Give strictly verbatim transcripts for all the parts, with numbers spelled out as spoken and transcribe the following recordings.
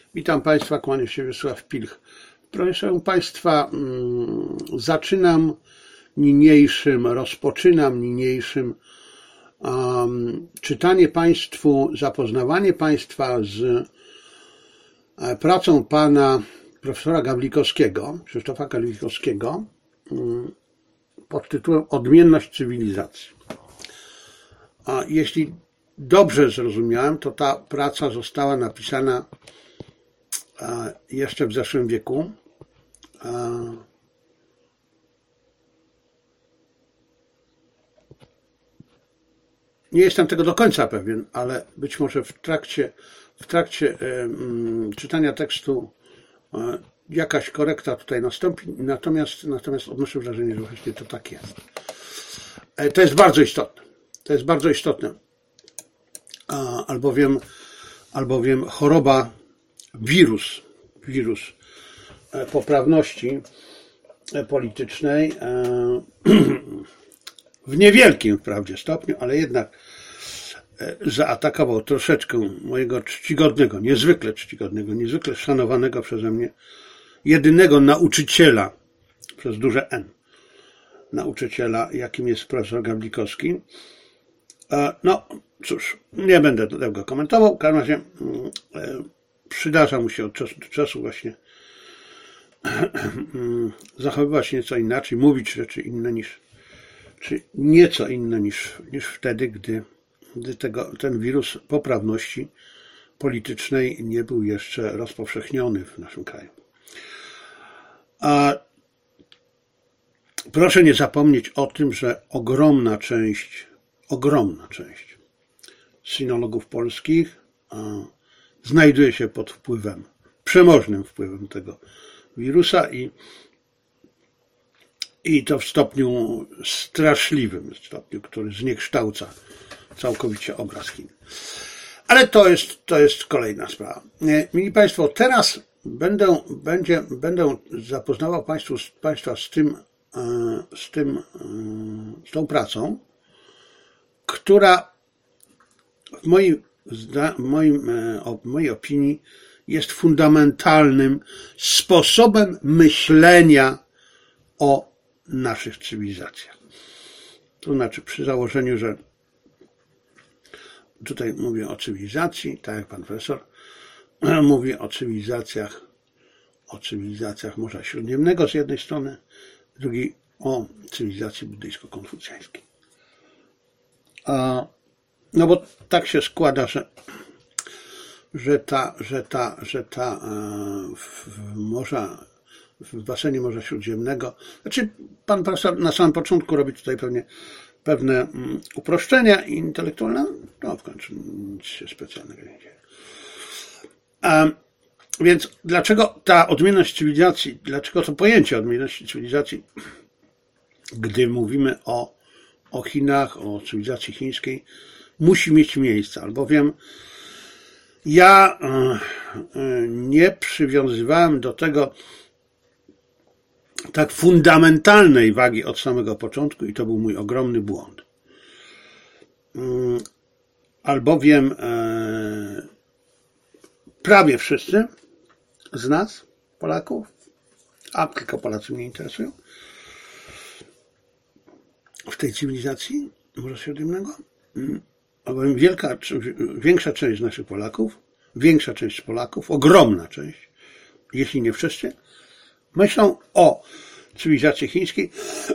Witam Państwa, kłania się Wiesław Pilch. Proszę Państwa, zaczynam niniejszym, rozpoczynam niniejszym um, czytanie Państwu, zapoznawanie Państwa z pracą pana profesora Gawlikowskiego, Krzysztofa Gawlikowskiego um, pod tytułem Odmienność cywilizacji. A jeśli dobrze zrozumiałem, to ta praca została napisana jeszcze w zeszłym wieku. Nie jestem tego do końca pewien, ale być może w trakcie, w trakcie czytania tekstu jakaś korekta tutaj nastąpi, natomiast, natomiast odnoszę wrażenie, że właśnie to tak jest. To jest bardzo istotne. To jest bardzo istotne. Albowiem, albowiem choroba, wirus, wirus poprawności politycznej w niewielkim wprawdzie stopniu, ale jednak zaatakował troszeczkę mojego czcigodnego, niezwykle czcigodnego, niezwykle szanowanego przeze mnie, jedynego nauczyciela, przez duże N, nauczyciela, jakim jest profesor Gawlikowski. No cóż, nie będę tego komentował, w każdym razie przydarza mu się od czasu do czasu właśnie zachowywać się nieco inaczej, mówić rzeczy inne niż, czy nieco inne niż, niż wtedy, gdy, gdy tego, ten wirus poprawności politycznej nie był jeszcze rozpowszechniony w naszym kraju. A proszę nie zapomnieć o tym, że ogromna część, ogromna część sinologów polskich znajduje się pod wpływem, przemożnym wpływem tego wirusa i, i to w stopniu straszliwym, stopniu, który zniekształca całkowicie obraz Chin. Ale to jest, to jest kolejna sprawa. Mili Państwo, teraz będę, będzie, będę zapoznawał Państwu, Państwa z tym, z tym, z tą pracą, która w moim, w moim, w mojej opinii jest fundamentalnym sposobem myślenia o naszych cywilizacjach. To znaczy przy założeniu, że tutaj mówię o cywilizacji, tak jak pan profesor, mówię o cywilizacjach, o cywilizacjach Morza Śródziemnego z jednej strony, z drugiej o cywilizacji buddyjsko-konfucjańskiej. No bo tak się składa, że, że ta, że ta, że ta w morza, w basenie Morza Śródziemnego, znaczy pan profesor na samym początku robi tutaj pewnie pewne uproszczenia intelektualne, no w końcu nic się specjalnego nie dzieje. A więc dlaczego ta odmienność cywilizacji, dlaczego to pojęcie odmienności cywilizacji, gdy mówimy o, o Chinach, o cywilizacji chińskiej, musi mieć miejsce, albowiem ja nie przywiązywałem do tego tak fundamentalnej wagi od samego początku i to był mój ogromny błąd. Albowiem prawie wszyscy z nas, Polaków, a tylko Polacy mnie interesują, w tej cywilizacji Morza Śródziemnego, albowiem wielka, większa część z naszych Polaków, większa część Polaków, ogromna część, jeśli nie wszyscy, myślą o cywilizacji chińskiej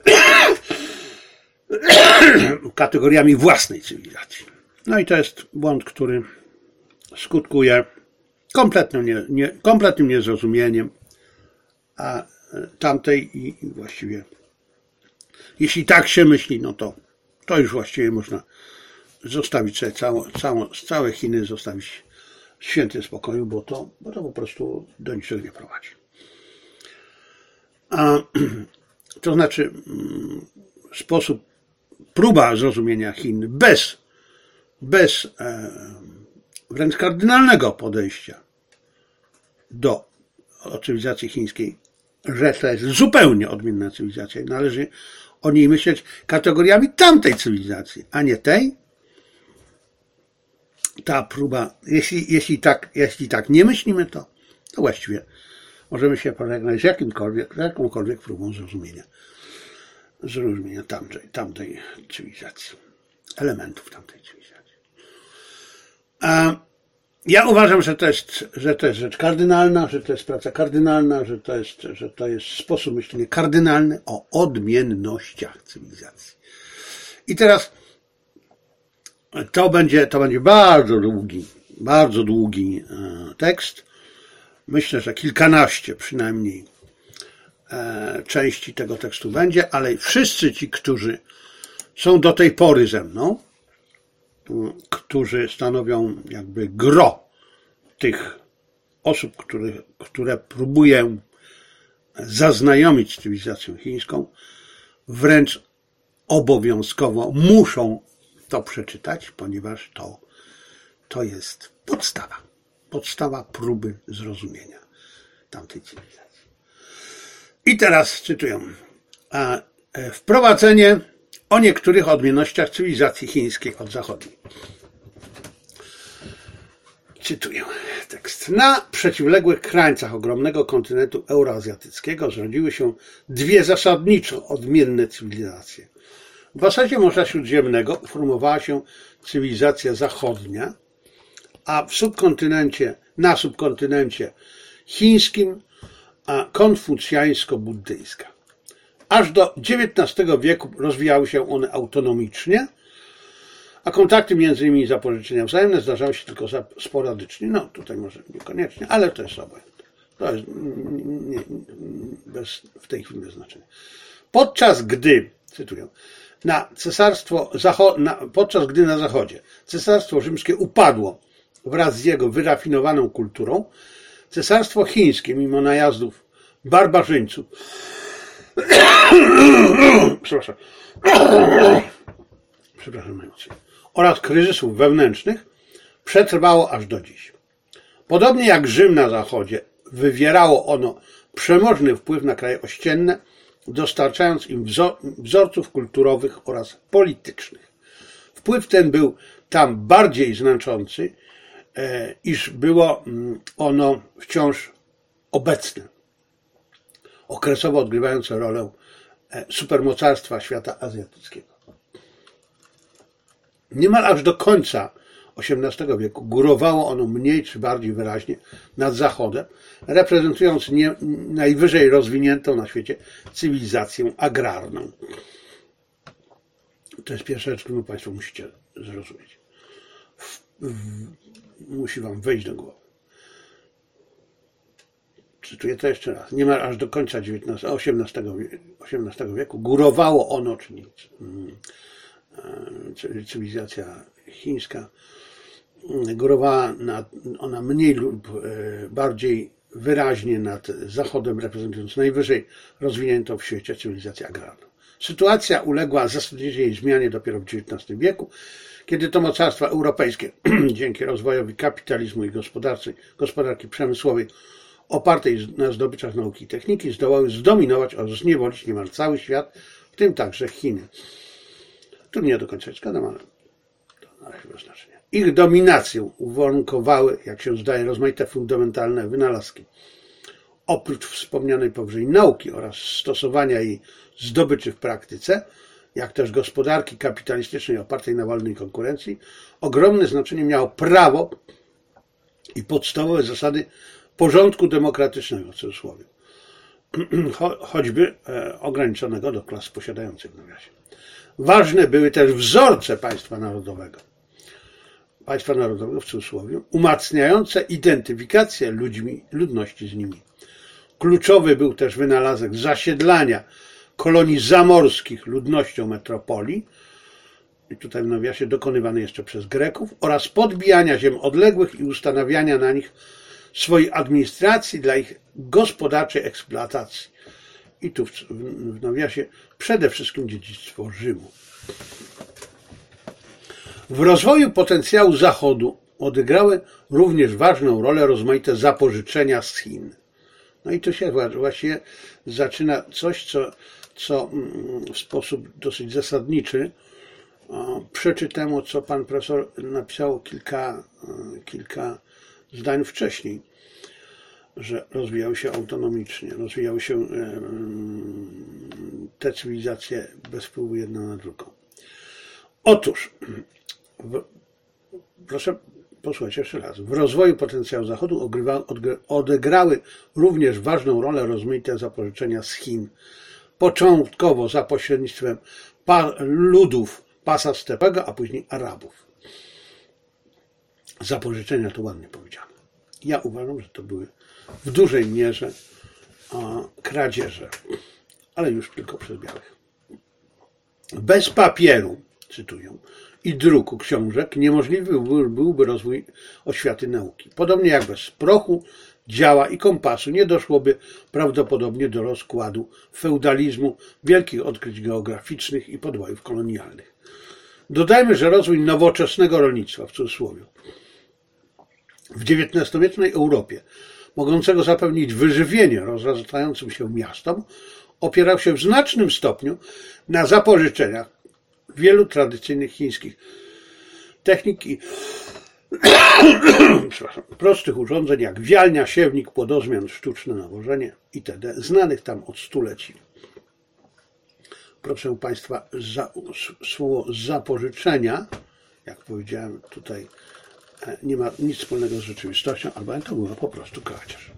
kategoriami własnej cywilizacji. No i to jest błąd, który skutkuje kompletnym, nie, nie, kompletnym niezrozumieniem a tamtej i właściwie jeśli tak się myśli, no to, to już właściwie można zostawić sobie całe, całe, całe Chiny, zostawić w świętym spokoju, bo to, bo to po prostu do niczego nie prowadzi. A, to znaczy sposób, próba zrozumienia Chin bez, bez e, wręcz kardynalnego podejścia do cywilizacji chińskiej, że to jest zupełnie odmienna cywilizacja i należy o niej myśleć kategoriami tamtej cywilizacji, a nie tej. Ta próba, jeśli, jeśli, tak, jeśli tak nie myślimy, to to właściwie możemy się pożegnać z jakimkolwiek, jakąkolwiek próbą zrozumienia, zrozumienia tamtej, tamtej cywilizacji, elementów tamtej cywilizacji. A ja uważam, że to jest, że to jest rzecz kardynalna, że to jest praca kardynalna, że to jest, że to jest sposób myślenia kardynalny o odmiennościach cywilizacji. I teraz to będzie, to będzie bardzo długi, bardzo długi tekst. Myślę, że kilkanaście przynajmniej części tego tekstu będzie, ale wszyscy ci, którzy są do tej pory ze mną, którzy stanowią jakby gro tych osób, które, które próbuję zaznajomić z cywilizacją chińską, wręcz obowiązkowo muszą to przeczytać, ponieważ to, to jest podstawa. Podstawa próby zrozumienia tamtej cywilizacji. I teraz cytuję. Wprowadzenie o niektórych odmiennościach cywilizacji chińskiej od zachodniej. Cytuję tekst. Na przeciwległych krańcach ogromnego kontynentu euroazjatyckiego zrodziły się dwie zasadniczo odmienne cywilizacje. W basencie Morza Śródziemnego uformowała się cywilizacja zachodnia, a w subkontynencie, na subkontynencie chińskim a konfucjańsko-buddyjska. Aż do dziewiętnastego wieku rozwijały się one autonomicznie, a kontakty między nimi i zapożyczenia wzajemne zdarzały się tylko sporadycznie. No tutaj może niekoniecznie, ale to jest obojętne. To jest nie, bez, w tej chwili bez znaczenia. Podczas gdy, cytuję, na cesarstwo, na, podczas gdy na zachodzie cesarstwo rzymskie upadło wraz z jego wyrafinowaną kulturą, cesarstwo chińskie, mimo najazdów barbarzyńców, przepraszam, przepraszam najmocniej, oraz kryzysów wewnętrznych, przetrwało aż do dziś. Podobnie jak Rzym na zachodzie, wywierało ono przemożny wpływ na kraje ościenne, dostarczając im wzorców kulturowych oraz politycznych. Wpływ ten był tam bardziej znaczący, iż było ono wciąż obecne, okresowo odgrywające rolę supermocarstwa świata azjatyckiego. Niemal aż do końca osiemnastego wieku górowało ono mniej czy bardziej wyraźnie nad Zachodem, reprezentując nie, najwyżej rozwiniętą na świecie cywilizację agrarną. To jest pierwsza rzecz, którą Państwo musicie zrozumieć. W, w, musi Wam wejść do głowy. Cytuję to jeszcze raz. Niemal aż do końca osiemnastego wieku górowało ono, czyli cywilizacja chińska, górowała nad, ona mniej lub bardziej wyraźnie nad Zachodem, reprezentując najwyżej rozwiniętą w świecie cywilizację agrarną. Sytuacja uległa zasadniczej zmianie dopiero w dziewiętnastym wieku, kiedy to mocarstwa europejskie dzięki rozwojowi kapitalizmu i gospodarki, gospodarki przemysłowej opartej na zdobyczach nauki i techniki zdołały zdominować oraz zniewolić niemal cały świat, w tym także Chiny. Tu nie do końca zgadzam, ale to na razie bez znaczenia. Ich dominację uwarunkowały, jak się zdaje, rozmaite fundamentalne wynalazki. Oprócz wspomnianej powyżej nauki oraz stosowania jej zdobyczy w praktyce, jak też gospodarki kapitalistycznej opartej na wolnej konkurencji, ogromne znaczenie miało prawo i podstawowe zasady porządku demokratycznego, w cudzysłowie, choćby ograniczonego do klas posiadających w nawiasie. Ważne były też wzorce państwa narodowego, państwa narodowego w cudzysłowie, umacniające identyfikację ludźmi, ludności z nimi. Kluczowy był też wynalazek zasiedlania kolonii zamorskich ludnością metropolii, i tutaj w nawiasie dokonywany jeszcze przez Greków, oraz podbijania ziem odległych i ustanawiania na nich swojej administracji dla ich gospodarczej eksploatacji. I tu w nawiasie przede wszystkim dziedzictwo Rzymu. W rozwoju potencjału Zachodu odegrały również ważną rolę rozmaite zapożyczenia z Chin. No i tu się właśnie zaczyna coś, co, co w sposób dosyć zasadniczy przeczy temu, co pan profesor napisał kilka, kilka zdań wcześniej. że rozwijały się autonomicznie, rozwijały się te cywilizacje bez wpływu jedna na drugą. Otóż, w, proszę posłuchać jeszcze raz, w rozwoju potencjału Zachodu ogrywa, odegrały również ważną rolę rozmaite zapożyczenia z Chin, początkowo za pośrednictwem pa, ludów pasa stepego, a później Arabów. Zapożyczenia to ładnie powiedziane. Ja uważam, że to były w dużej mierze a, kradzieże, ale już tylko przez białych. Bez papieru, cytuję, i druku książek niemożliwy byłby rozwój oświaty nauki. Podobnie jak bez prochu, działa i kompasu nie doszłoby prawdopodobnie do rozkładu feudalizmu, wielkich odkryć geograficznych i podbojów kolonialnych. Dodajmy, że rozwój nowoczesnego rolnictwa, w cudzysłowie, w dziewiętnastowiecznej Europie, mogącego zapewnić wyżywienie rozrastającym się miastom, opierał się w znacznym stopniu na zapożyczeniach wielu tradycyjnych chińskich technik i prostych urządzeń jak wialnia, siewnik, płodozmian, sztuczne nawożenie itd., znanych tam od stuleci. Proszę Państwa, za, słowo zapożyczenia, jak powiedziałem tutaj, nie ma nic wspólnego z rzeczywistością, albo to była po prostu kradzież.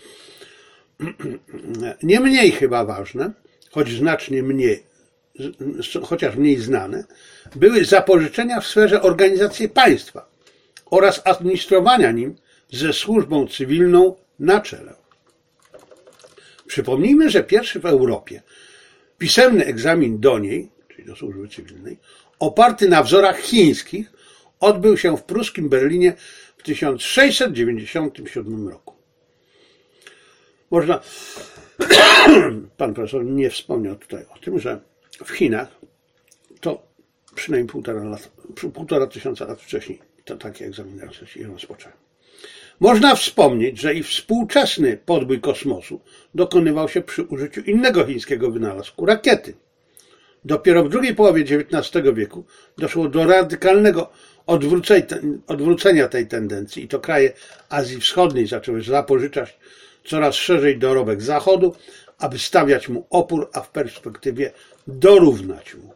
Nie mniej chyba ważne, choć znacznie mniej, chociaż mniej znane, były zapożyczenia w sferze organizacji państwa oraz administrowania nim ze służbą cywilną na czele. Przypomnijmy, że pierwszy w Europie pisemny egzamin do niej, czyli do służby cywilnej, oparty na wzorach chińskich, odbył się w pruskim Berlinie w tysiąc sześćset dziewięćdziesiątym siódmym roku. Można, pan profesor nie wspomniał tutaj o tym, że w Chinach to przynajmniej półtora, lat, półtora tysiąca lat wcześniej to takie egzaminy się rozpoczęły. Można wspomnieć, że i współczesny podbój kosmosu dokonywał się przy użyciu innego chińskiego wynalazku, rakiety. Dopiero w drugiej połowie dziewiętnastego wieku doszło do radykalnego odwrócenia tej tendencji i to kraje Azji Wschodniej zaczęły zapożyczać coraz szerzej dorobek Zachodu, aby stawiać mu opór, a w perspektywie dorównać mu.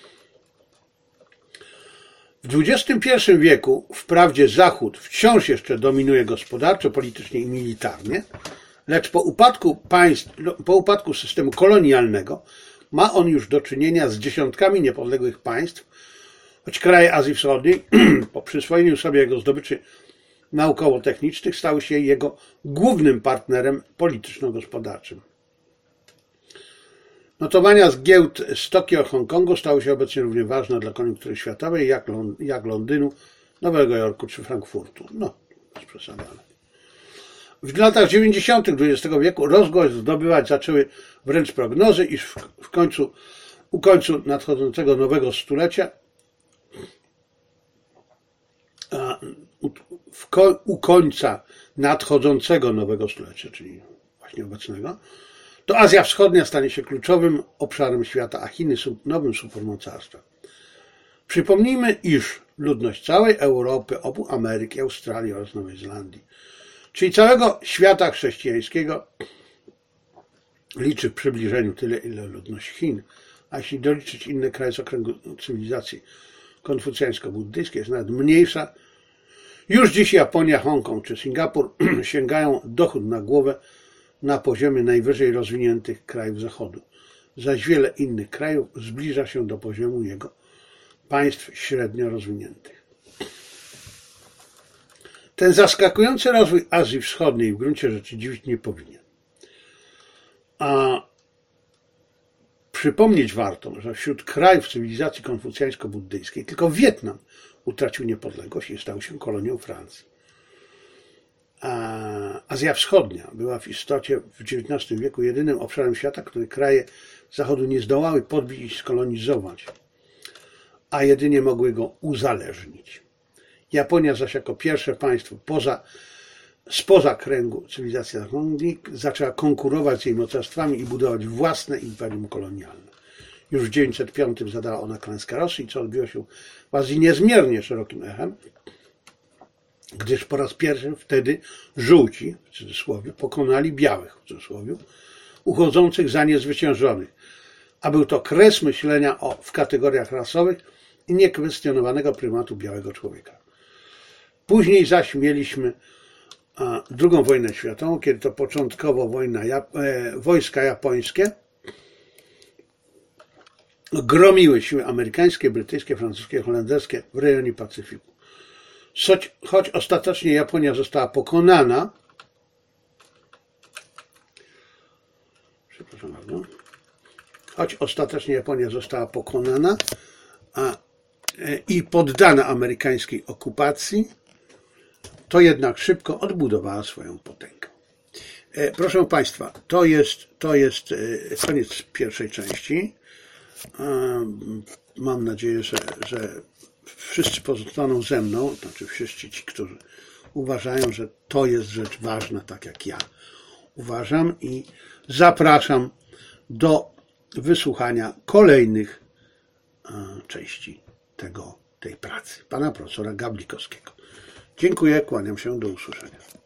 W dwudziestym pierwszym wieku wprawdzie Zachód wciąż jeszcze dominuje gospodarczo, politycznie i militarnie, lecz po upadku państw, po upadku systemu kolonialnego ma on już do czynienia z dziesiątkami niepodległych państw, choć kraje Azji Wschodniej po przyswojeniu sobie jego zdobyczy naukowo-technicznych stały się jego głównym partnerem polityczno-gospodarczym. Notowania z giełd z Tokio, Hongkongu stały się obecnie równie ważne dla koniunktury światowej jak, Lond- jak Londynu, Nowego Jorku czy Frankfurtu. No, bez przesady. W latach dziewięćdziesiątych dwudziestego wieku rozgłos zdobywać zaczęły wręcz prognozy, iż w, w końcu, u końcu nadchodzącego nowego stulecia a, u, w ko, u końca nadchodzącego nowego stulecia, czyli właśnie obecnego, to Azja Wschodnia stanie się kluczowym obszarem świata, a Chiny nowym supermocarstwem. Przypomnijmy, iż ludność całej Europy, obu Ameryki, Australii oraz Nowej Zelandii, czyli całego świata chrześcijańskiego, liczy w przybliżeniu tyle, ile ludność Chin, a jeśli doliczyć inne kraje z okręgu cywilizacji konfucjańsko-buddyjskiej, jest nawet mniejsza. Już dziś Japonia, Hongkong czy Singapur sięgają dochód na głowę na poziomie najwyżej rozwiniętych krajów Zachodu, zaś wiele innych krajów zbliża się do poziomu jego państw średnio rozwiniętych. Ten zaskakujący rozwój Azji Wschodniej w gruncie rzeczy dziwić nie powinien. A przypomnieć warto, że wśród krajów cywilizacji konfucjańsko-buddyjskiej tylko Wietnam utracił niepodległość i stał się kolonią Francji. A Azja Wschodnia była w istocie w dziewiętnastym wieku jedynym obszarem świata, który kraje Zachodu nie zdołały podbić i skolonizować, a jedynie mogły go uzależnić. Japonia zaś jako pierwsze państwo poza, spoza kręgu cywilizacji zachodniej zaczęła konkurować z jej mocarstwami i budować własne imperium kolonialne. Już w tysiąc dziewięćset piątym zadała ona klęskę Rosji, co odbiło się w Azji niezmiernie szerokim echem, gdyż po raz pierwszy wtedy żółci, w cudzysłowie, pokonali białych, w cudzysłowie, uchodzących za niezwyciężonych, a był to kres myślenia o, w kategoriach rasowych i niekwestionowanego prymatu białego człowieka. Później zaś mieliśmy a, drugą wojnę światową, kiedy to początkowo wojna, e, wojska japońskie gromiły siły amerykańskie, brytyjskie, francuskie, holenderskie w rejonie Pacyfiku. Choć, choć ostatecznie Japonia została pokonana, przepraszam bardzo, choć ostatecznie Japonia została pokonana a, e, i poddana amerykańskiej okupacji, to jednak szybko odbudowała swoją potęgę. E, proszę Państwa, to jest, to jest e, koniec pierwszej części. E, mam nadzieję, że, że wszyscy pozostaną ze mną, znaczy wszyscy ci, którzy uważają, że to jest rzecz ważna, tak jak ja uważam, i zapraszam do wysłuchania kolejnych części tego, tej pracy pana profesora Gablikowskiego. Dziękuję, kłaniam się, do usłyszenia.